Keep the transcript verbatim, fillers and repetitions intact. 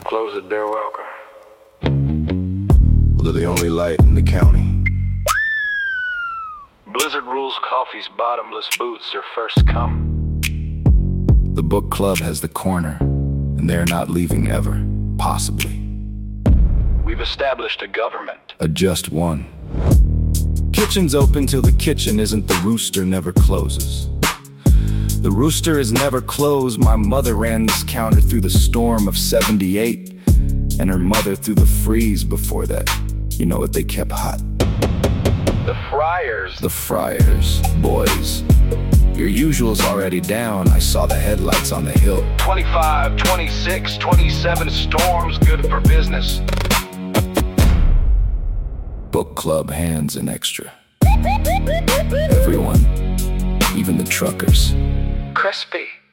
Close the door, welcome. Well, they're the only light in the county. Blizzard rules coffee's bottomless boots are first come. The book club has the corner, and they're not leaving ever, possibly. We've established a government. A just one. Kitchen's open till the kitchen isn't. The rooster never closes. The rooster is never closed. My mother ran this counter through the storm of seventy-eight, and her mother through the freeze before that. You know what they kept hot? The Friars. The Friars, boys. Your usual's already down. I saw the headlights on the hill. twenty-five, twenty-six, twenty-seven storms, good for business. Book club hands an extra. Everyone, even the truckers. Crispy.